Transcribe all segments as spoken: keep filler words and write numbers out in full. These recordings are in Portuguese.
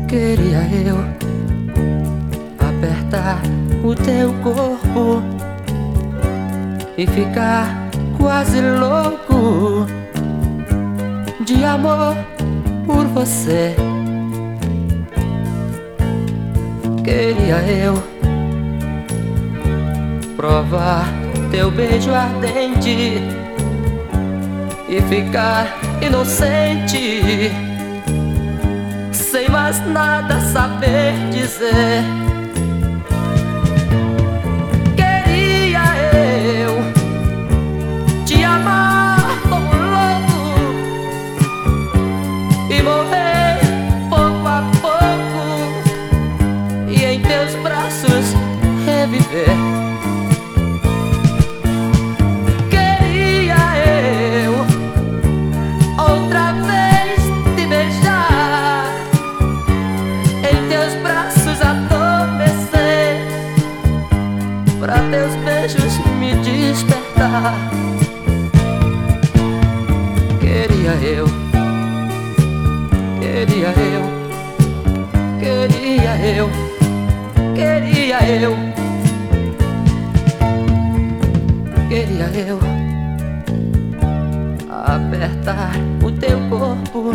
Queria eu apertar o teu corpo e ficar quase louco de amor por você. Queria eu provar teu beijo ardente e ficar inocente, sem mais nada saber dizer. Queria eu te amar como louco e morrer pouco a pouco e em teus braços reviver. Pra teus beijos me despertar. Queria eu, queria eu, queria eu, queria eu, queria eu apertar o teu corpo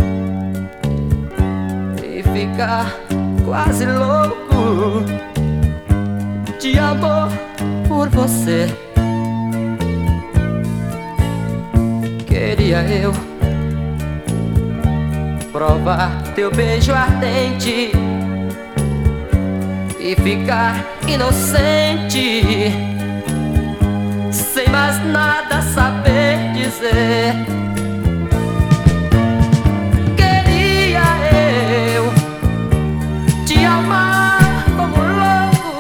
e ficar quase louco de amor por você. Queria eu provar teu beijo ardente e ficar inocente, sem mais nada saber dizer. Queria eu te amar como louco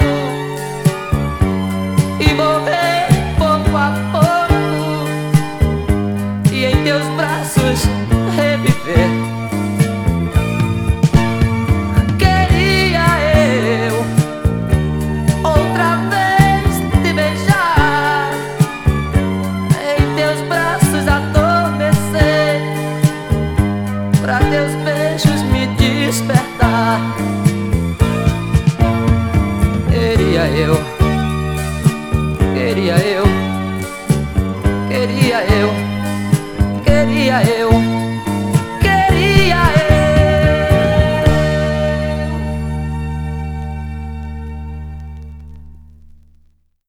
e morrer pouco a pouco e em teus braços reviver. Queria eu outra vez te beijar, em teus braços adormecer, pra teus beijos me despertar. Queria eu, queria eu, queria eu